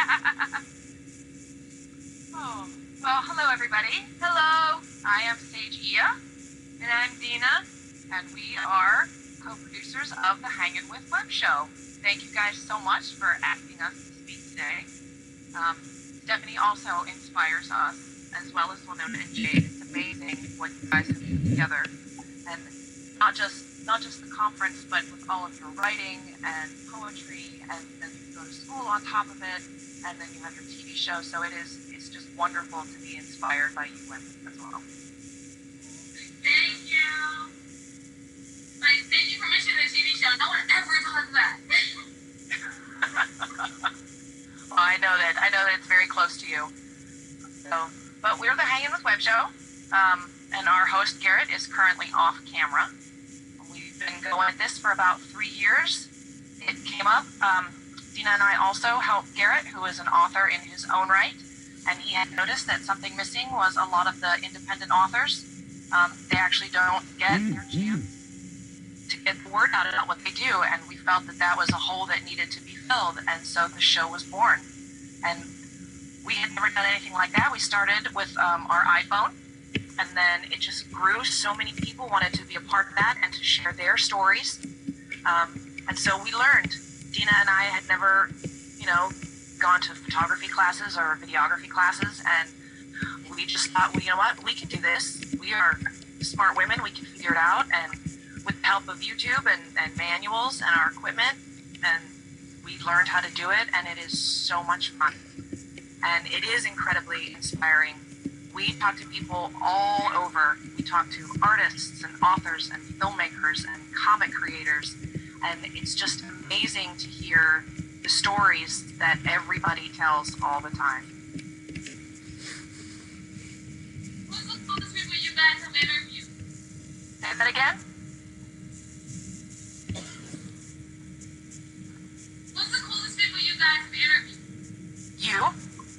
Oh, well, hello everybody. Hello. I am Sage Ia. And I'm Dina. And we are co-producers of the Hangin' With Web Show. Thank you guys so much for asking us to speak today. Stephanie also inspires us, as well as Winona and Jade. It's amazing what you guys have put together. And not just the conference, but with all of your writing and poetry, and then you go to school on top of it, and then you have your TV show. So it's just wonderful to be inspired by you women as well. Thank you. Like, thank you for mentioning the TV show. No one ever does that. Well, I know that it's very close to you. So, but we're the Hangin' With Web Show, and our host Garrett is currently off camera. We've been going at this for about 3 years. It came up. Dina and I also helped Garrett, who is an author in his own right, and he had noticed that something missing was a lot of the independent authors. They actually don't get their chance to get the word out about what they do, and we felt that was a hole that needed to be filled, and so the show was born. And we had never done anything like that. We started with our iPhone, and then it just grew. So many people wanted to be a part of that and to share their stories, and so we learned. Dina and I had never, gone to photography classes or videography classes, and we just thought, well, you know what, we can do this. We are smart women. We can figure it out. And with the help of YouTube and manuals and our equipment, and we learned how to do it, and it is so much fun. And it is incredibly inspiring. We talk to people all over. We talk to artists and authors and filmmakers and comic creators, and it's just amazing to hear the stories that everybody tells all the time. Who's the coolest people you guys have interviewed? Say that again? Who's the coolest people you guys have interviewed? You? No.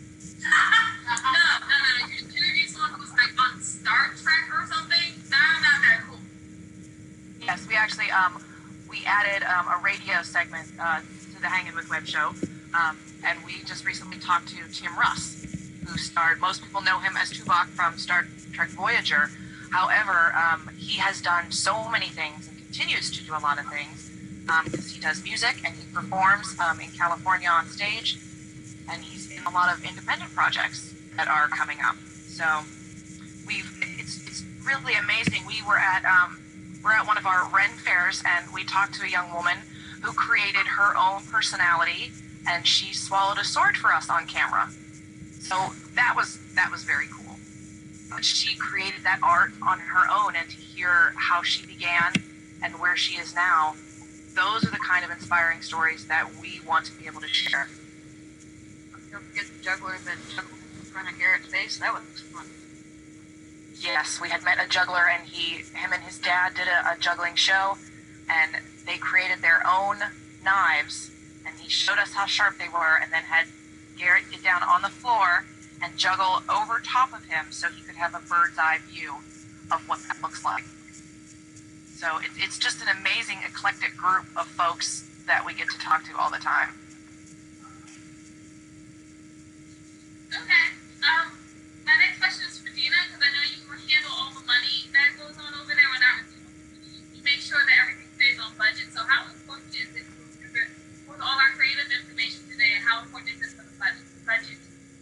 You interviewed someone who was like on Star Trek or something? They're not that cool. Yes, we actually we added a radio segment to the Hangin' With Web Show, and we just recently talked to Tim Russ, who starred. Most people know him as Tuvok from Star Trek Voyager. However, he has done so many things and continues to do a lot of things because he does music and he performs in California on stage, and he's in a lot of independent projects that are coming up. So it's really amazing. We're at one of our Ren fairs, and we talked to a young woman who created her own personality, and she swallowed a sword for us on camera. So that was very cool. She created that art on her own, and to hear how she began and where she is now, those are the kind of inspiring stories that we want to be able to share. Don't forget the juggler that juggled in front of Garrett's face. That was fun. Yes, we had met a juggler, and him and his dad did a juggling show, and they created their own knives, and he showed us how sharp they were, and then had Garrett get down on the floor and juggle over top of him so he could have a bird's eye view of what that looks like. So it's just an amazing, eclectic group of folks that we get to talk to all the time. Okay. My next question is for Dina, because I know you handle all the money that goes on over there. You make sure that everything stays on budget. So how important is it with all our creative information today, and how important is it for the budget?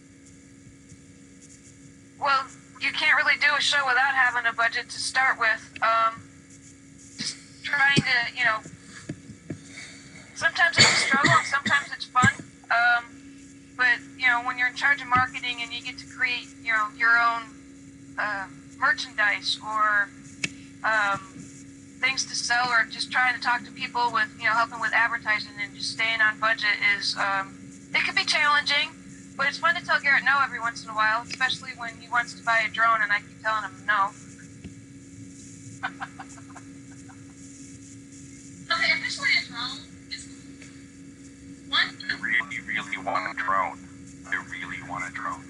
Well, you can't really do a show without having a budget to start with. Just trying to, sometimes it's a struggle, and sometimes it's fun. But, when you're in charge of marketing and you get to create, your own merchandise or things to sell, or just trying to talk to people with, helping with advertising and just staying on budget is, it can be challenging, but it's fun to tell Garrett no every once in a while, especially when he wants to buy a drone and I keep telling him no. Okay, officially a drone is one. I really want a drone. I really want a drone.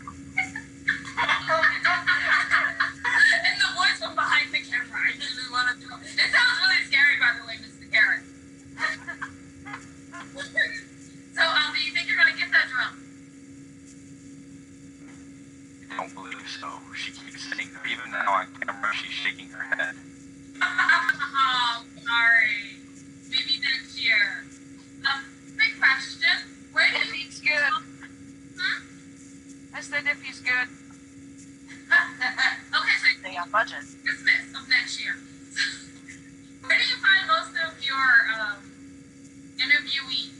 And the voice from behind the camera, I really want a drone. It sounds really scary, by the way, Mr. Garrett. So, do you think you're going to get that drone? said if he's good. Okay, so Stay on budget. Christmas of next year. Where do you find most of your interviewees?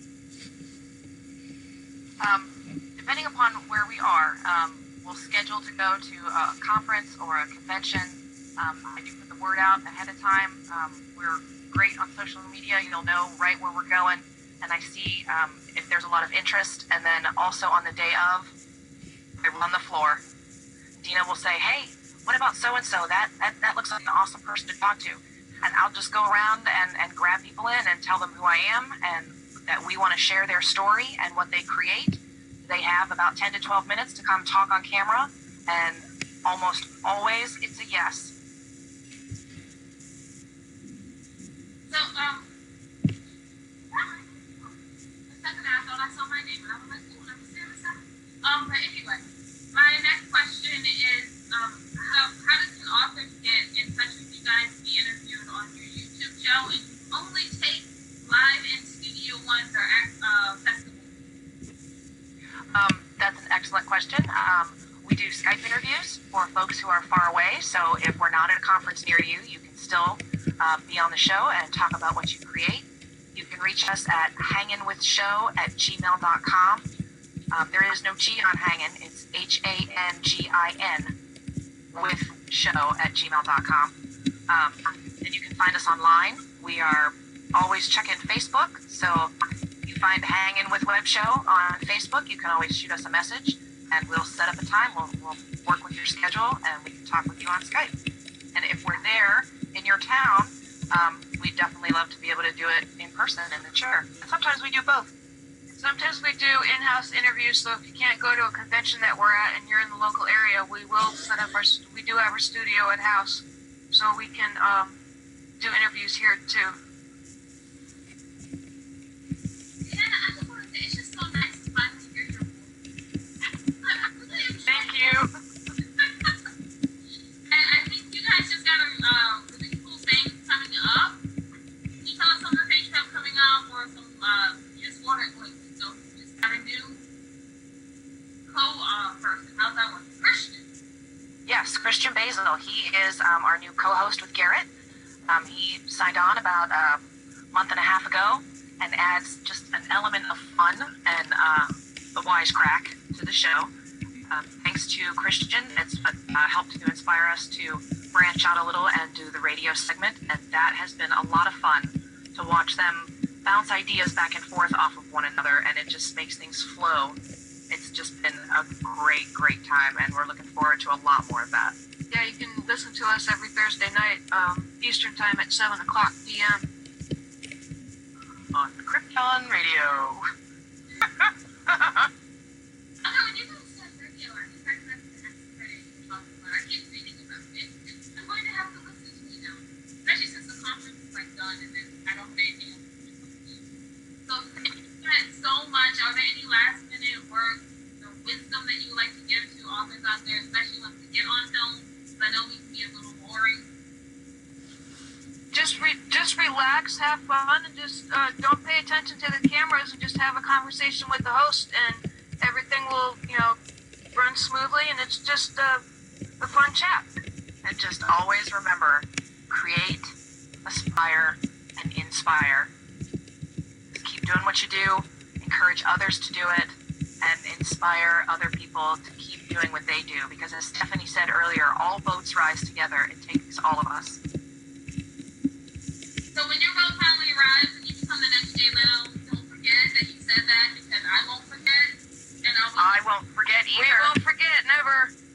Depending upon where we are, we'll schedule to go to a conference or a convention. I do put the word out ahead of time. We're great on social media. You'll know right where we're going. And I see if there's a lot of interest. And then also on the day of, I run the floor. Dina will say, hey, what about so-and-so? That looks like an awesome person to talk to. And I'll just go around and grab people in and tell them who I am and that we want to share their story and what they create. They have about 10 to 12 minutes to come talk on camera, and almost always it's a yes. So, a second I thought I saw my name, and I was like, ooh, let me see this out. But anyway, my next question is, how does an author get in touch with you guys to be interviewed on your YouTube show? And you only take live in studio ones or festivals? That's an excellent question. We do Skype interviews for folks who are far away. So if we're not at a conference near you, you can still be on the show and talk about what you create. You can reach us at hanginswithshow@gmail.com. There is no G on hangin'. It's HANGIN with show@gmail.com. And you can find us online. We are always checking Facebook. So you find Hangin' with Web Show on Facebook. You can always shoot us a message and we'll set up a time. We'll work with your schedule and we can talk with you on Skype. And if we're there in your town, we'd definitely love to be able to do it in person in the chair. Sometimes we do both. Sometimes we do in-house interviews, so if you can't go to a convention that we're at and you're in the local area, we will set up we do have our studio at house, so we can do interviews here too. Yeah, I just want to say, it's just so nice to finally hear your voice. Thank you. And I think you guys just got a really cool thing coming up. Can you tell us some of the things you have coming up, or some, you just want to, like, you know, just got a new person. How's that one? Christian. Yes, Christian Basil. He is our new co-host with Garrett. He signed on about a month and a half ago and adds just an element of fun and the wisecrack to the show. Thanks to Christian, it's helped to inspire us to branch out a little and do the radio segment, and that has been a lot of fun to watch them bounce ideas back and forth off of one another, and it just makes things flow. It's just been a great, great time, and we're looking forward to a lot more of that. Yeah, you can listen to us every Thursday night, Eastern Time at 7 o'clock p.m. on Krypton Radio. When you guys said radio, I think that's pretty talking about. I keep thinking about it. I'm going to have to listen to it now, especially since the conference is like done and then I don't have anything else to do. So thank you guys so much. Are there any last minute words or wisdom that you would like to give to authors out there, especially once they get on film? Because I know we can be a little boring. Just relax, have fun, and just don't pay attention to the cameras and just have a conversation with the host, and everything will, run smoothly, and it's just a fun chat. And just always remember, create, aspire, and inspire. Just keep doing what you do, encourage others to do it, and inspire other people to keep doing what they do. Because as Stephanie said earlier, all boats rise together. It takes all of us. So when your boat finally arrives and you become the next Jay Leno, don't forget that you said that, because I won't forget. And I won't forget either. We won't forget, never.